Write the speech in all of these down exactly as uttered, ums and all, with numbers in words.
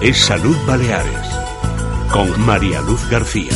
Es Salud Baleares, con María Luz García.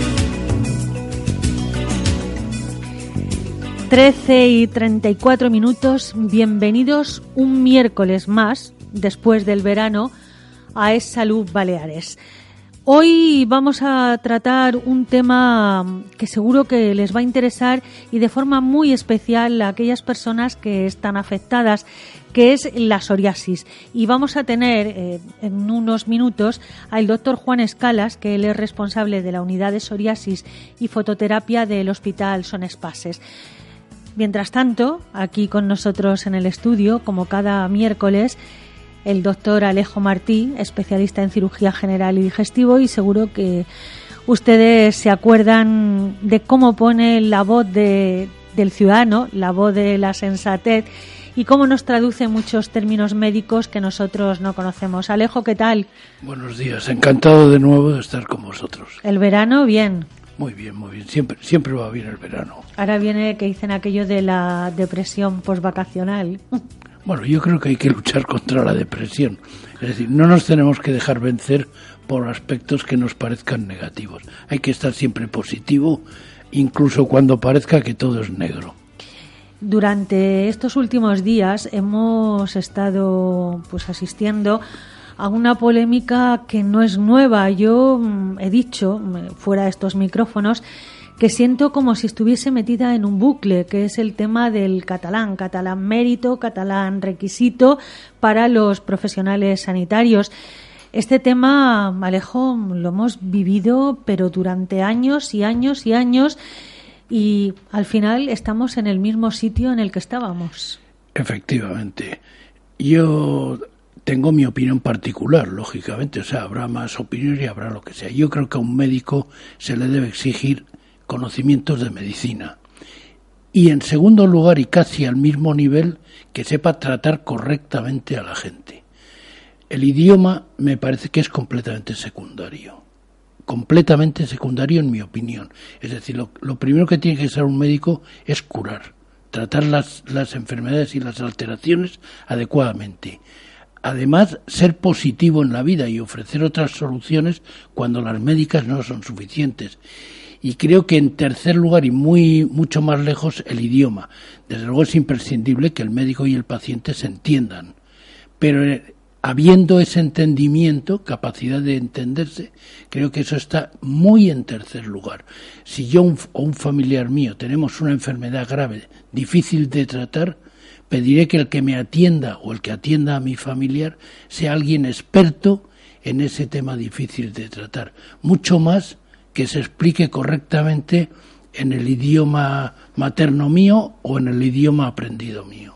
trece y treinta y cuatro minutos, bienvenidos un miércoles más, después del verano, a Es Salud Baleares. Hoy vamos a tratar un tema que seguro que les va a interesar y de forma muy especial a aquellas personas que están afectadas, que es la psoriasis. Y vamos a tener eh, en unos minutos al doctor Juan Escalas, que él es responsable de la unidad de psoriasis y fototerapia del Hospital Son Espases. Mientras tanto, aquí con nosotros en el estudio, como cada miércoles, el doctor Alejo Martí, especialista en cirugía general y digestivo, y seguro que ustedes se acuerdan de cómo pone la voz de, del ciudadano, la voz de la sensatez, y cómo nos traduce muchos términos médicos que nosotros no conocemos. Alejo, ¿qué tal? Buenos días, encantado de nuevo de estar con vosotros. ¿El verano bien? Muy bien, muy bien, siempre, siempre va bien el verano. Ahora viene que dicen aquello de la depresión postvacacional. Bueno, yo creo que hay que luchar contra la depresión. Es decir, no nos tenemos que dejar vencer por aspectos que nos parezcan negativos. Hay que estar siempre positivo, incluso cuando parezca que todo es negro. Durante estos últimos días hemos estado pues asistiendo a una polémica que no es nueva. Yo he dicho, fuera de estos micrófonos, que siento como si estuviese metida en un bucle, que es el tema del catalán, catalán mérito, catalán requisito para los profesionales sanitarios. Este tema, Alejo, lo hemos vivido, pero durante años y años y años, y al final estamos en el mismo sitio en el que estábamos. Efectivamente. Yo tengo mi opinión particular, lógicamente, o sea, habrá más opiniones y habrá lo que sea. Yo creo que a un médico se le debe exigir conocimientos de medicina y, en segundo lugar, y casi al mismo nivel, que sepa tratar correctamente a la gente. El idioma me parece que es completamente secundario, completamente secundario en mi opinión. Es decir, lo, lo primero que tiene que ser un médico es curar, tratar las, las enfermedades y las alteraciones adecuadamente. Además, ser positivo en la vida y ofrecer otras soluciones cuando las médicas no son suficientes. Y creo que, en tercer lugar y muy mucho más lejos, el idioma. Desde luego es imprescindible que el médico y el paciente se entiendan, pero eh, habiendo ese entendimiento, capacidad de entenderse, creo que eso está muy en tercer lugar. Si yo un, o un familiar mío tenemos una enfermedad grave, difícil de tratar, pediré que el que me atienda o el que atienda a mi familiar sea alguien experto en ese tema difícil de tratar, mucho más que se explique correctamente en el idioma materno mío o en el idioma aprendido mío.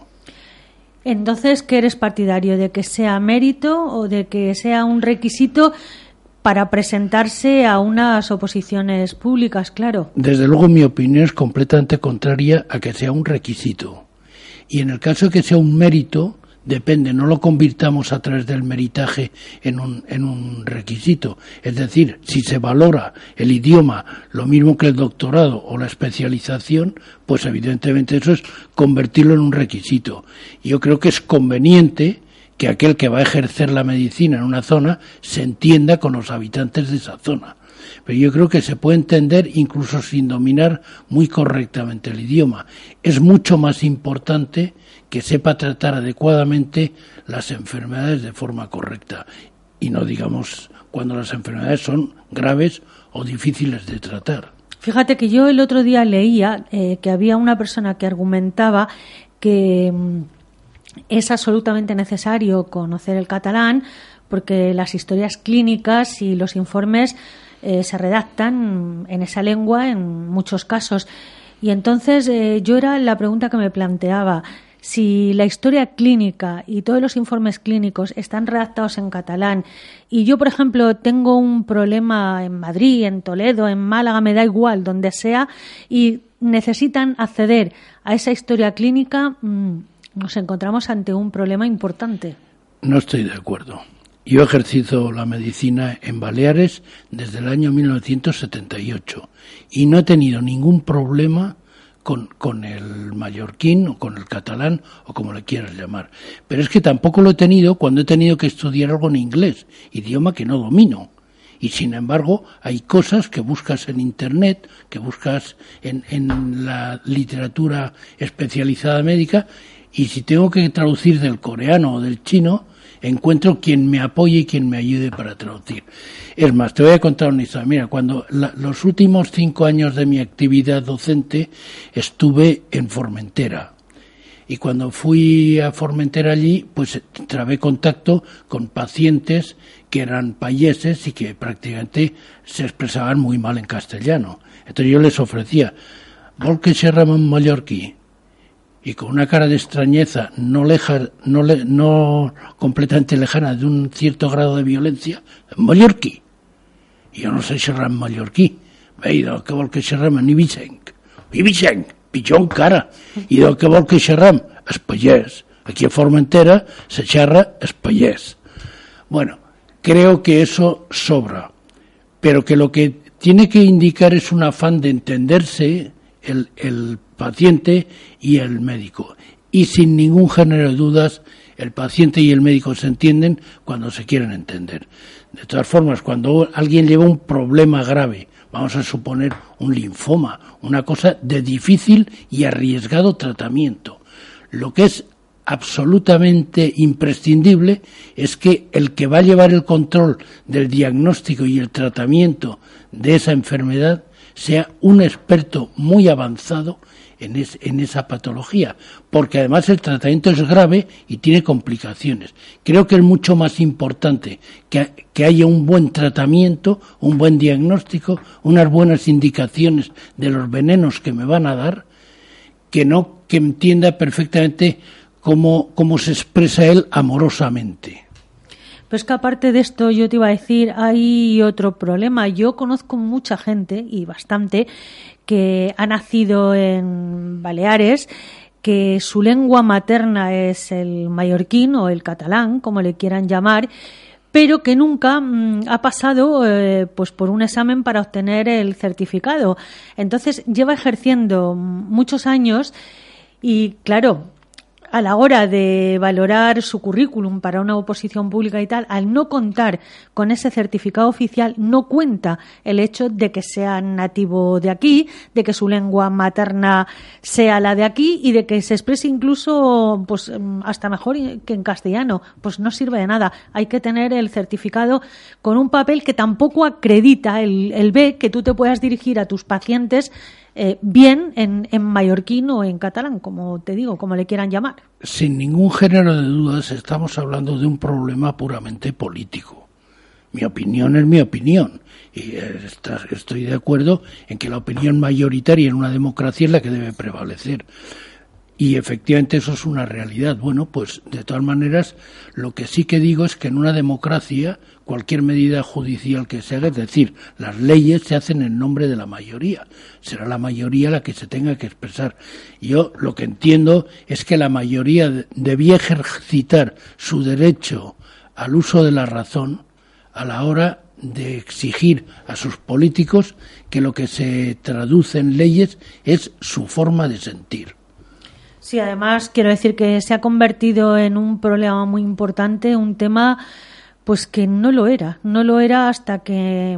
Entonces, ¿qué eres partidario? ¿De que sea mérito o de que sea un requisito para presentarse a unas oposiciones públicas? Claro. Desde luego, mi opinión es completamente contraria a que sea un requisito. Y en el caso de que sea un mérito, depende, no lo convirtamos a través del meritaje en un, en un requisito. Es decir, si se valora el idioma lo mismo que el doctorado o la especialización, pues evidentemente eso es convertirlo en un requisito. Yo creo que es conveniente que aquel que va a ejercer la medicina en una zona se entienda con los habitantes de esa zona. Pero yo creo que se puede entender incluso sin dominar muy correctamente el idioma. Es mucho más importante que sepa tratar adecuadamente las enfermedades de forma correcta. Y no digamos cuando las enfermedades son graves o difíciles de tratar. Fíjate que yo el otro día leía eh, que había una persona que argumentaba que mm, es absolutamente necesario conocer el catalán porque las historias clínicas y los informes eh, se redactan en esa lengua en muchos casos. Y entonces eh, yo era la pregunta que me planteaba: si la historia clínica y todos los informes clínicos están redactados en catalán y yo, por ejemplo, tengo un problema en Madrid, en Toledo, en Málaga, me da igual, donde sea, y necesitan acceder a esa historia clínica, mmm, nos encontramos ante un problema importante. No estoy de acuerdo. Yo he ejercido la medicina en Baleares desde el año mil novecientos setenta y ocho y no he tenido ningún problema con, con el mallorquín o con el catalán o como le quieras llamar. Pero es que tampoco lo he tenido cuando he tenido que estudiar algo en inglés, idioma que no domino. Y sin embargo hay cosas que buscas en Internet, que buscas en, en la literatura especializada médica, y si tengo que traducir del coreano o del chino, encuentro quien me apoye y quien me ayude para traducir. Es más, te voy a contar una historia. Mira, cuando la, los últimos cinco años de mi actividad docente estuve en Formentera. Y cuando fui a Formentera allí, pues trabé contacto con pacientes que eran payeses y que prácticamente se expresaban muy mal en castellano. Entonces yo les ofrecía, ¿vol que xerrem en mallorquí? Y con una cara de extrañeza no, leja, no, le, no completamente lejana de un cierto grado de violencia, en mallorquí. I jo no sé xerrar en mallorquí. Bé, i del que vol que xerrem en ibicenc. Ibicenc, pitjor encara. I del que vol que xerrem? Es pallès. Aquí a Formentera se xerra es pallès. Bueno, creo que eso sobra, pero que lo que tiene que indicar es un afán de entenderse el, el paciente y el médico. Y sin ningún género de dudas, el paciente y el médico se entienden cuando se quieren entender. De todas formas, cuando alguien lleva un problema grave, vamos a suponer un linfoma, una cosa de difícil y arriesgado tratamiento, lo que es absolutamente imprescindible es que el que va a llevar el control del diagnóstico y el tratamiento de esa enfermedad sea un experto muy avanzado en, es, en esa patología, porque además el tratamiento es grave y tiene complicaciones. Creo que es mucho más importante que, que haya un buen tratamiento, un buen diagnóstico, unas buenas indicaciones de los venenos que me van a dar, que no que entienda perfectamente cómo, cómo se expresa él amorosamente. Pues que aparte de esto, yo te iba a decir, hay otro problema. Yo conozco mucha gente, y bastante, que ha nacido en Baleares, que su lengua materna es el mallorquín o el catalán, como le quieran llamar, pero que nunca mmm, ha pasado eh, pues por un examen para obtener el certificado. Entonces lleva ejerciendo muchos años y, claro, a la hora de valorar su currículum para una oposición pública y tal, al no contar con ese certificado oficial, no cuenta el hecho de que sea nativo de aquí, de que su lengua materna sea la de aquí y de que se exprese incluso pues hasta mejor que en castellano. Pues no sirve de nada. Hay que tener el certificado con un papel que tampoco acredita el, el B, que tú te puedas dirigir a tus pacientes Eh, bien en, en mallorquín o en catalán, como te digo, como le quieran llamar. Sin ningún género de dudas estamos hablando de un problema puramente político. Mi opinión es mi opinión y estoy de acuerdo en que la opinión mayoritaria en una democracia es la que debe prevalecer. Y efectivamente eso es una realidad. Bueno, pues de todas maneras, lo que sí que digo es que en una democracia cualquier medida judicial que se haga, es decir, las leyes se hacen en nombre de la mayoría. Será la mayoría la que se tenga que expresar. Yo lo que entiendo es que la mayoría debía ejercitar su derecho al uso de la razón a la hora de exigir a sus políticos que lo que se traduce en leyes es su forma de sentir. Sí, además quiero decir que se ha convertido en un problema muy importante, un tema pues que no lo era, no lo era hasta que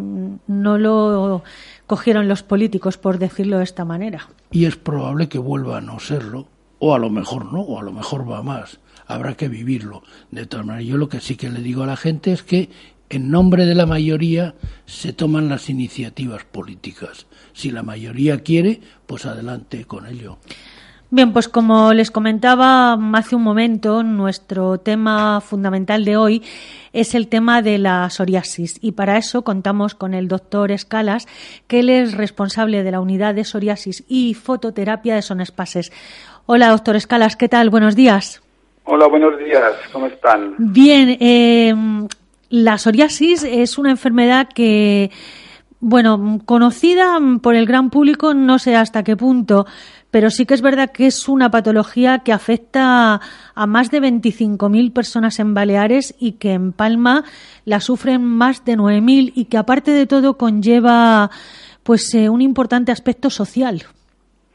no lo cogieron los políticos, por decirlo de esta manera. Y es probable que vuelva a no serlo, o a lo mejor no, o a lo mejor va más, habrá que vivirlo. De todas maneras, yo lo que sí que le digo a la gente es que en nombre de la mayoría se toman las iniciativas políticas. Si la mayoría quiere, pues adelante con ello. Bien, pues como les comentaba hace un momento, nuestro tema fundamental de hoy es el tema de la psoriasis y para eso contamos con el doctor Escalas, que él es responsable de la unidad de psoriasis y fototerapia de Son Espases. Hola, doctor Escalas, ¿qué tal? Buenos días. Hola, buenos días, ¿cómo están? Bien, eh, la psoriasis es una enfermedad que, bueno, conocida por el gran público, no sé hasta qué punto, pero sí que es verdad que es una patología que afecta a más de veinticinco mil personas en Baleares y que en Palma la sufren más de nueve mil y que aparte de todo conlleva pues eh, un importante aspecto social.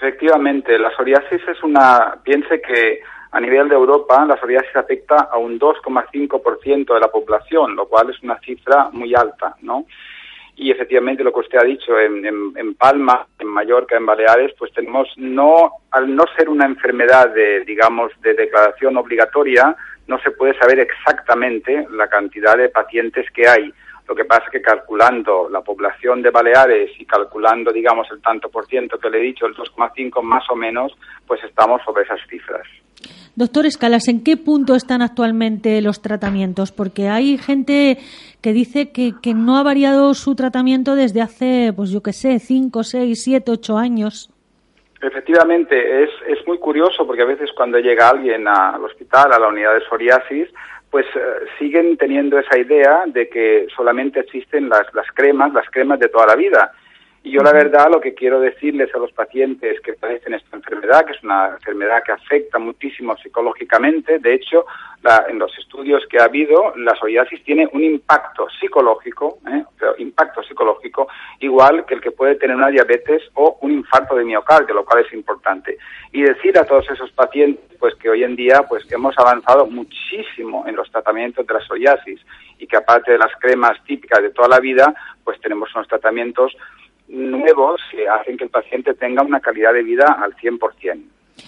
Efectivamente, la psoriasis es una... Piense que a nivel de Europa la psoriasis afecta a un dos coma cinco por ciento de la población, lo cual es una cifra muy alta, ¿no? Y efectivamente lo que usted ha dicho, en, en, en Palma, en Mallorca, en Baleares, pues tenemos, no al no ser una enfermedad de, digamos, de declaración obligatoria, no se puede saber exactamente la cantidad de pacientes que hay. Lo que pasa es que calculando la población de Baleares y calculando, digamos, el tanto por ciento que le he dicho, el dos coma cinco más o menos, pues estamos sobre esas cifras. Doctor Escalas, ¿en qué punto están actualmente los tratamientos? Porque hay gente que dice que, que no ha variado su tratamiento desde hace, pues yo qué sé, cinco, seis, siete, ocho años. Efectivamente, es, es muy curioso porque a veces cuando llega alguien a, al hospital, a la unidad de psoriasis, pues eh, siguen teniendo esa idea de que solamente existen las, las cremas, las cremas de toda la vida. Y yo la verdad lo que quiero decirles a los pacientes que padecen esta enfermedad, que es una enfermedad que afecta muchísimo psicológicamente, de hecho, la, en los estudios que ha habido, la psoriasis tiene un impacto psicológico, ¿eh? Pero impacto psicológico igual que el que puede tener una diabetes o un infarto de miocardio, lo cual es importante. Y decir a todos esos pacientes pues que hoy en día pues hemos avanzado muchísimo en los tratamientos de la psoriasis y que aparte de las cremas típicas de toda la vida, pues tenemos unos tratamientos nuevos que hacen que el paciente tenga una calidad de vida al cien por ciento.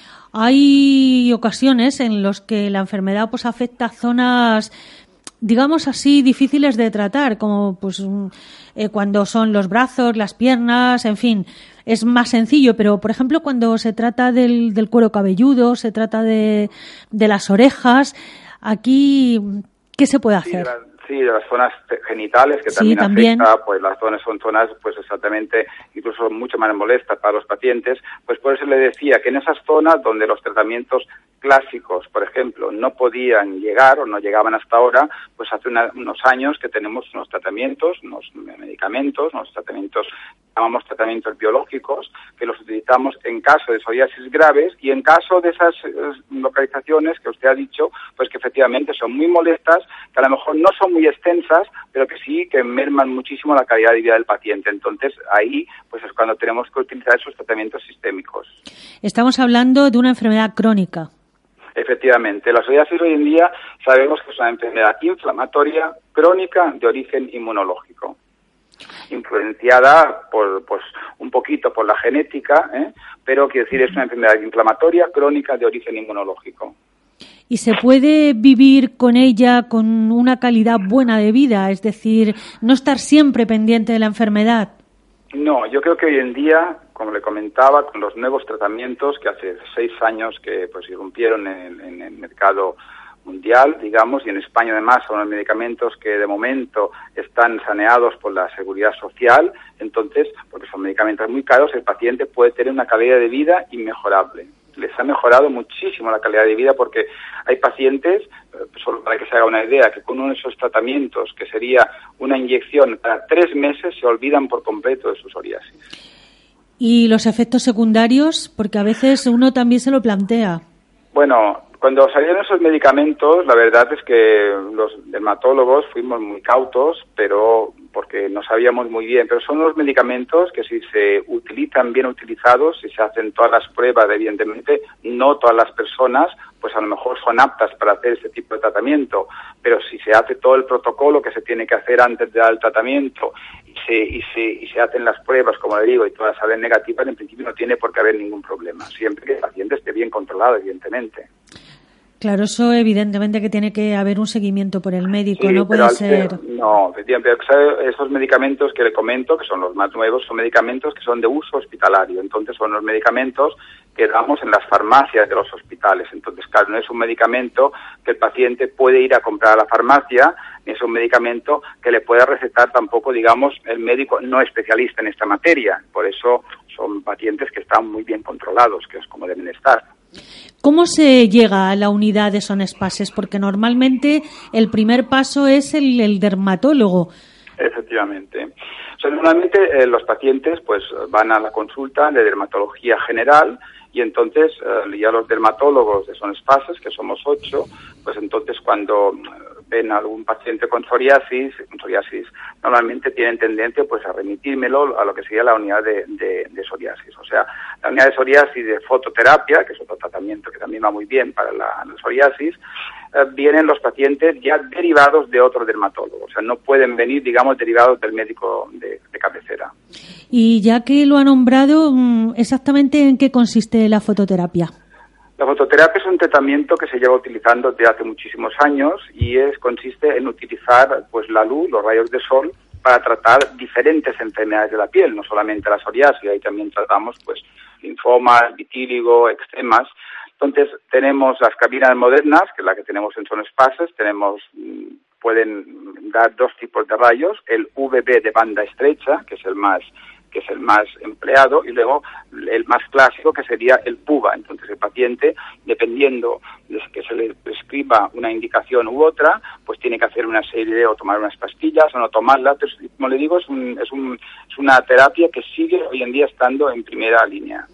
Hay ocasiones en las que la enfermedad pues afecta a zonas, digamos así, difíciles de tratar, como pues eh, cuando son los brazos, las piernas, en fin, es más sencillo, pero por ejemplo cuando se trata del, del cuero cabelludo, se trata de, de las orejas, aquí, ¿qué se puede hacer? Sí, Sí, de las zonas genitales, que sí, también, también afecta, pues las zonas son zonas, pues exactamente, incluso mucho más molestas para los pacientes, pues por eso le decía que en esas zonas donde los tratamientos clásicos, por ejemplo, no podían llegar o no llegaban hasta ahora, pues hace una, unos años que tenemos unos tratamientos, unos medicamentos, unos tratamientos, llamamos tratamientos biológicos, que los utilizamos en caso de psoriasis graves y en caso de esas eh, localizaciones que usted ha dicho, pues que efectivamente son muy molestas, que a lo mejor no son muy extensas, pero que sí que merman muchísimo la calidad de vida del paciente. Entonces, ahí pues es cuando tenemos que utilizar esos tratamientos sistémicos. Estamos hablando de una enfermedad crónica. Efectivamente, la psoriasis hoy en día sabemos que es una enfermedad inflamatoria crónica de origen inmunológico, influenciada por, pues, un poquito por la genética, ¿eh? Pero quiero decir es una enfermedad inflamatoria crónica de origen inmunológico. ¿Y se puede vivir con ella con una calidad buena de vida? Es decir, no estar siempre pendiente de la enfermedad. No, yo creo que hoy en día, como le comentaba, con los nuevos tratamientos que hace seis años que pues irrumpieron en, en el mercado mundial, digamos, y en España además son los medicamentos que de momento están saneados por la Seguridad Social, entonces, porque son medicamentos muy caros, el paciente puede tener una calidad de vida inmejorable. Les ha mejorado muchísimo la calidad de vida porque hay pacientes, solo para que se haga una idea, que con uno de esos tratamientos, que sería una inyección cada tres meses, se olvidan por completo de su psoriasis. ¿Y los efectos secundarios? Porque a veces uno también se lo plantea. Bueno, cuando salieron esos medicamentos, la verdad es que los dermatólogos fuimos muy cautos, pero porque no sabíamos muy bien, pero son los medicamentos que si se utilizan bien utilizados, si se hacen todas las pruebas, evidentemente, no todas las personas, pues a lo mejor son aptas para hacer este tipo de tratamiento, pero si se hace todo el protocolo que se tiene que hacer antes de dar el tratamiento y se, y se, y se hacen las pruebas, como le digo, y todas salen negativas, en principio no tiene por qué haber ningún problema, siempre que el paciente esté bien controlado, evidentemente. Claro, eso evidentemente que tiene que haber un seguimiento por el médico, sí, no puede ser... Ser, no, efectivamente, esos medicamentos que le comento, que son los más nuevos, son medicamentos que son de uso hospitalario, entonces son los medicamentos que damos en las farmacias de los hospitales, entonces claro, no es un medicamento que el paciente puede ir a comprar a la farmacia, ni es un medicamento que le pueda recetar tampoco, digamos, el médico no especialista en esta materia, por eso son pacientes que están muy bien controlados, que es como deben estar. ¿Cómo se llega a la unidad de Son-Espaces? Porque normalmente el primer paso es el, el dermatólogo. Efectivamente. O sea, normalmente eh, los pacientes pues van a la consulta de dermatología general y entonces eh, ya los dermatólogos de Son-Espaces, que somos ocho, pues entonces cuando ven a algún paciente con psoriasis, con psoriasis normalmente tienen tendencia pues a remitírmelo a lo que sería la unidad de, de, de psoriasis. O sea, la unidad de psoriasis de fototerapia, que es otro tratamiento que también va muy bien para la, la psoriasis, eh, vienen los pacientes ya derivados de otro dermatólogo. O sea, no pueden venir, digamos, derivados del médico de, de cabecera. Y ya que lo ha nombrado, ¿exactamente en qué consiste la fototerapia? La fototerapia es un tratamiento que se lleva utilizando desde hace muchísimos años y es consiste en utilizar pues la luz, los rayos de sol, para tratar diferentes enfermedades de la piel, no solamente la psoriasis, ahí también tratamos pues linfomas, vitíligo, eczemas. Entonces tenemos las cabinas modernas, que es la que tenemos en Son Espaces, tenemos pueden dar dos tipos de rayos, el U V B de banda estrecha, que es el más que es el más empleado, y luego el más clásico, que sería el PUVA. Entonces el paciente, dependiendo de que se le prescriba una indicación u otra, pues tiene que hacer una serie de, o tomar unas pastillas o no tomarlas. Entonces, como le digo, es, un, es, un, es una terapia que sigue hoy en día estando en primera línea.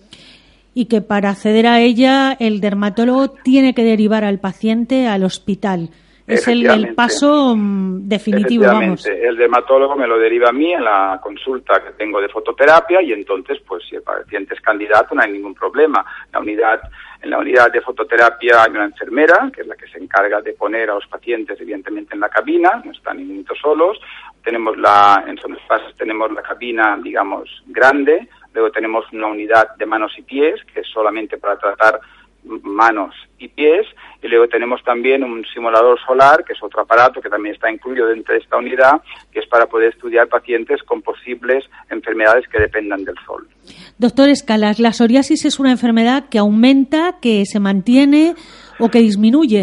Y que para acceder a ella, el dermatólogo tiene que derivar al paciente al hospital. Es el, el paso um, definitivo, vamos. El dermatólogo me lo deriva a mí en la consulta que tengo de fototerapia y entonces, pues si el paciente es candidato, no hay ningún problema. La unidad, en la unidad de fototerapia hay una enfermera, que es la que se encarga de poner a los pacientes, evidentemente, en la cabina, no están ni minutos solos. Tenemos la, en Son Espaces tenemos la cabina, digamos, grande. Luego tenemos una unidad de manos y pies, que es solamente para tratar manos y pies, y luego tenemos también un simulador solar, que es otro aparato que también está incluido dentro de esta unidad, que es para poder estudiar pacientes con posibles enfermedades que dependan del sol. Doctor Escalas, ¿la psoriasis es una enfermedad que aumenta, que se mantiene o que disminuye?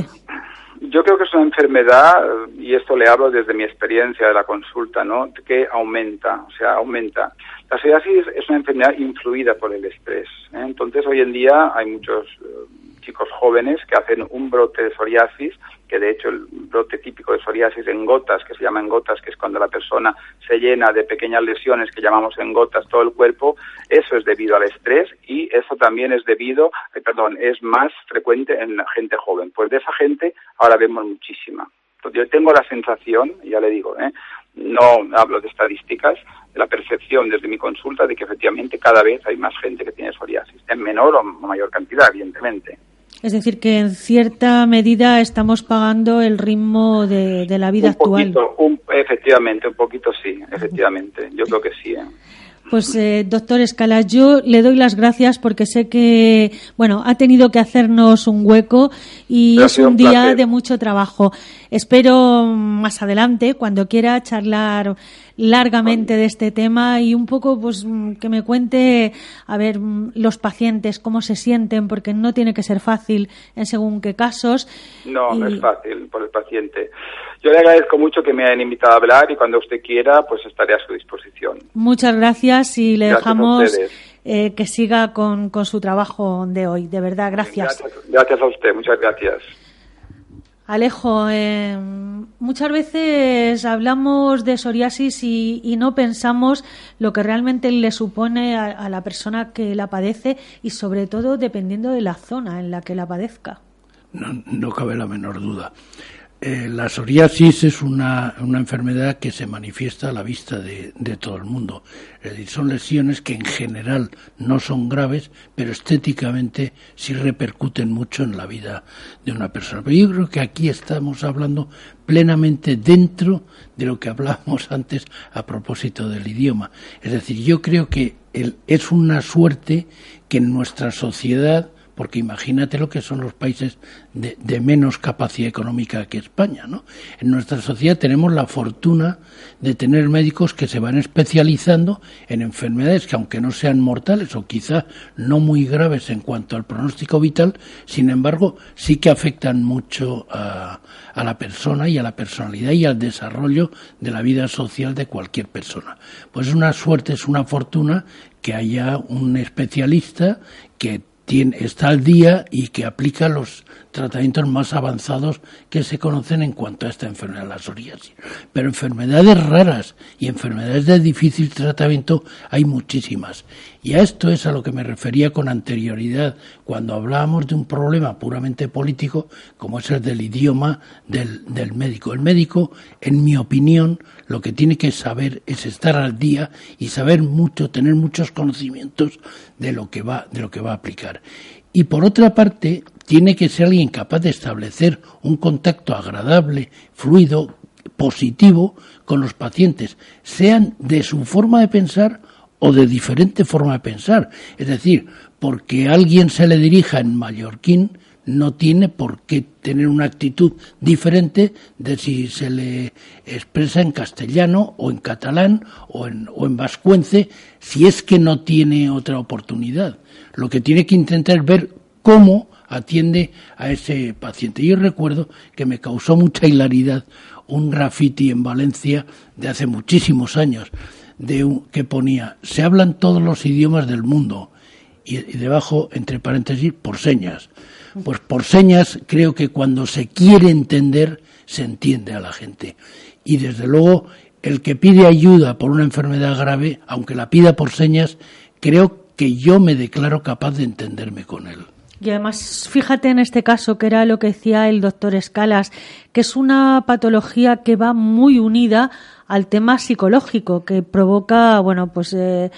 Yo creo que es una enfermedad, y esto le hablo desde mi experiencia de la consulta, ¿no?, que aumenta, o sea, aumenta. La psoriasis es una enfermedad influida por el estrés, ¿eh? Entonces, hoy en día hay muchos uh, chicos jóvenes que hacen un brote de psoriasis, que de hecho el brote típico de psoriasis en gotas, que se llama en gotas, que es cuando la persona se llena de pequeñas lesiones que llamamos en gotas todo el cuerpo, eso es debido al estrés y eso también es debido, eh, perdón, es más frecuente en la gente joven. Pues de esa gente ahora vemos muchísima. Entonces, yo tengo la sensación, ya le digo, ¿eh? no hablo de estadísticas, de la percepción desde mi consulta de que efectivamente cada vez hay más gente que tiene psoriasis, en menor o mayor cantidad, evidentemente. Es decir, que en cierta medida estamos pagando el ritmo de, de la vida un poquito, actual. Un, efectivamente, un poquito sí, efectivamente, yo creo que sí. ¿eh? Pues, eh, doctor Escalas, yo le doy las gracias porque sé que, bueno, ha tenido que hacernos un hueco y Pero es un, un día placer. de mucho trabajo. Espero más adelante, cuando quiera, charlar largamente de este tema y un poco, pues, que me cuente, a ver, los pacientes, cómo se sienten, porque no tiene que ser fácil en según qué casos. No, y... no es fácil por el paciente. Yo le agradezco mucho que me hayan invitado a hablar y cuando usted quiera, pues estaré a su disposición. Muchas gracias y le gracias dejamos eh, que siga con, con su trabajo de hoy. De verdad, gracias. Gracias, gracias a usted, muchas gracias. Alejo, eh, muchas veces hablamos de psoriasis y, y no pensamos lo que realmente le supone a, a la persona que la padece y sobre todo dependiendo de la zona en la que la padezca. No, no cabe la menor duda. Eh, la psoriasis es una, una enfermedad que se manifiesta a la vista de, de todo el mundo. Es decir, son lesiones que en general no son graves, pero estéticamente sí repercuten mucho en la vida de una persona. Pero yo creo que aquí estamos hablando plenamente dentro de lo que hablábamos antes a propósito del idioma. Es decir, yo creo que el, es una suerte que en nuestra sociedad, porque imagínate lo que son los países de, de menos capacidad económica que España, ¿no? En nuestra sociedad tenemos la fortuna de tener médicos que se van especializando en enfermedades que, aunque no sean mortales o quizá no muy graves en cuanto al pronóstico vital, sin embargo, sí que afectan mucho a, a la persona y a la personalidad y al desarrollo de la vida social de cualquier persona. Pues es una suerte, es una fortuna que haya un especialista que Tiene, está al día y que aplica los tratamientos más avanzados que se conocen en cuanto a esta enfermedad, la psoriasis. Pero enfermedades raras y enfermedades de difícil tratamiento hay muchísimas. Y a esto es a lo que me refería con anterioridad, cuando hablábamos de un problema puramente político, como es el del idioma del, del médico. El médico, en mi opinión, lo que tiene que saber es estar al día y saber mucho, tener muchos conocimientos de lo que va, de lo que va a aplicar. Y por otra parte, tiene que ser alguien capaz de establecer un contacto agradable, fluido, positivo con los pacientes, sean de su forma de pensar o de diferente forma de pensar. Es decir, porque alguien se le dirija en mallorquín, no tiene por qué tener una actitud diferente de si se le expresa en castellano o en catalán o en, o en vascuence, si es que no tiene otra oportunidad. Lo que tiene que intentar es ver cómo atiende a ese paciente. Yo recuerdo que me causó mucha hilaridad un graffiti en Valencia de hace muchísimos años, de un, que ponía, se hablan todos los idiomas del mundo, y, y debajo, entre paréntesis, por señas. Pues por señas creo que cuando se quiere entender, se entiende a la gente. Y desde luego, el que pide ayuda por una enfermedad grave, aunque la pida por señas, creo que yo me declaro capaz de entenderme con él. Y además, fíjate en este caso, que era lo que decía el doctor Escalas, que es una patología que va muy unida al tema psicológico, que provoca, bueno, pues eh,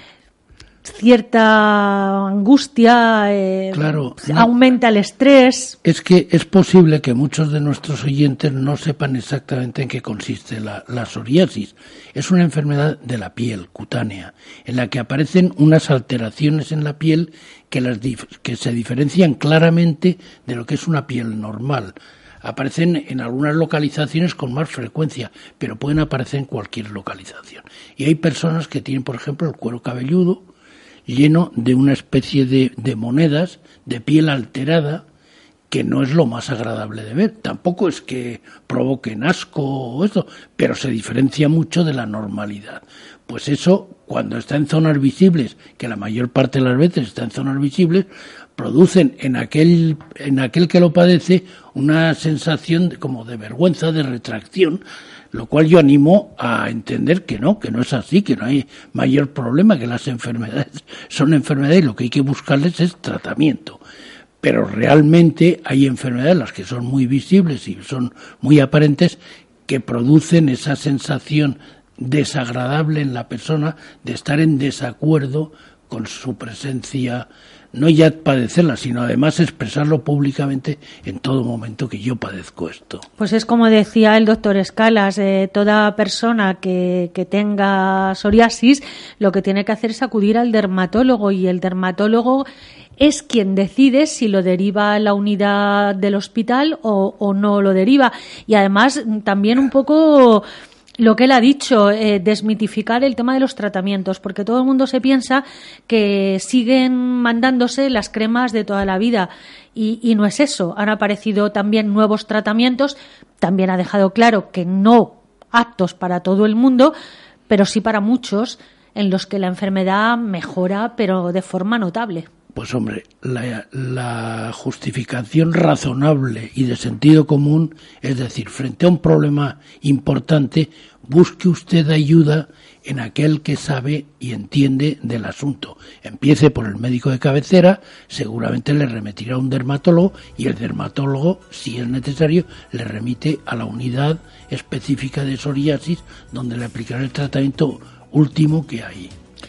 cierta angustia, eh, claro, no, aumenta el estrés. Es que es posible que muchos de nuestros oyentes no sepan exactamente en qué consiste la, la psoriasis. Es una enfermedad de la piel cutánea, en la que aparecen unas alteraciones en la piel que, las dif- que se diferencian claramente de lo que es una piel normal. Aparecen en algunas localizaciones con más frecuencia, pero pueden aparecer en cualquier localización. Y hay personas que tienen, por ejemplo, el cuero cabelludo lleno de una especie de, de monedas de piel alterada, que no es lo más agradable de ver. Tampoco es que provoquen asco o eso, pero se diferencia mucho de la normalidad. Pues eso, cuando está en zonas visibles, que la mayor parte de las veces está en zonas visibles, producen en aquel en aquel que lo padece una sensación de, como de vergüenza, de retracción, lo cual yo animo a entender que no, que no es así, que no hay mayor problema, que las enfermedades son enfermedades y lo que hay que buscarles es tratamiento. Pero realmente hay enfermedades, las que son muy visibles y son muy aparentes, que producen esa sensación desagradable en la persona de estar en desacuerdo con su presencia, no ya padecerla, sino además expresarlo públicamente en todo momento, que yo padezco esto. Pues es como decía el doctor Escalas, eh, toda persona que, que tenga psoriasis lo que tiene que hacer es acudir al dermatólogo, y el dermatólogo es quien decide si lo deriva a la unidad del hospital o, o no lo deriva. Y además también un poco lo que él ha dicho, eh, desmitificar el tema de los tratamientos, porque todo el mundo se piensa que siguen mandándose las cremas de toda la vida, y, y no es eso. Han aparecido también nuevos tratamientos, también ha dejado claro que no aptos para todo el mundo, pero sí para muchos, en los que la enfermedad mejora, pero de forma notable. Pues hombre, la, la justificación razonable y de sentido común, es decir, frente a un problema importante, busque usted ayuda en aquel que sabe y entiende del asunto. Empiece por el médico de cabecera, seguramente le remitirá a un dermatólogo, y el dermatólogo, si es necesario, le remite a la unidad específica de psoriasis, donde le aplicará el tratamiento último que hay.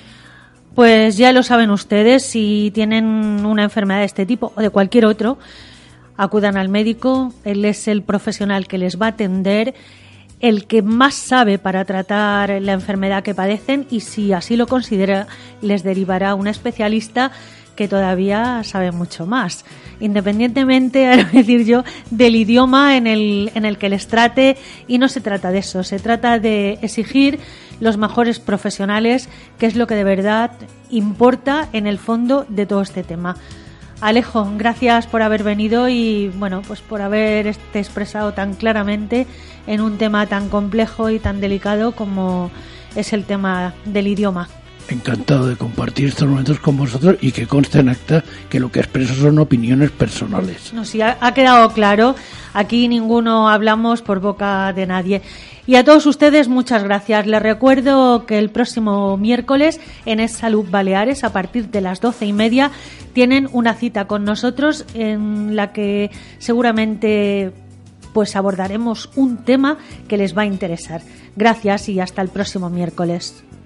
Pues ya lo saben ustedes, si tienen una enfermedad de este tipo o de cualquier otro, acudan al médico. Él es el profesional que les va a atender, el que más sabe para tratar la enfermedad que padecen, y si así lo considera, les derivará a un especialista que todavía sabe mucho más, independientemente, a decir yo, del idioma en el, en el que les trate. Y no se trata de eso, se trata de exigir los mejores profesionales, que es lo que de verdad importa en el fondo de todo este tema. Alejo, gracias por haber venido y bueno, pues por haber este expresado tan claramente en un tema tan complejo y tan delicado como es el tema del idioma. Encantado de compartir estos momentos con vosotros, y que conste en acta que lo que expreso son opiniones personales. No, sí, ha, ha quedado claro. Aquí ninguno hablamos por boca de nadie. Y a todos ustedes, muchas gracias. Les recuerdo que el próximo miércoles en Es Salud Baleares, a partir de las doce y media, tienen una cita con nosotros en la que seguramente pues abordaremos un tema que les va a interesar. Gracias y hasta el próximo miércoles.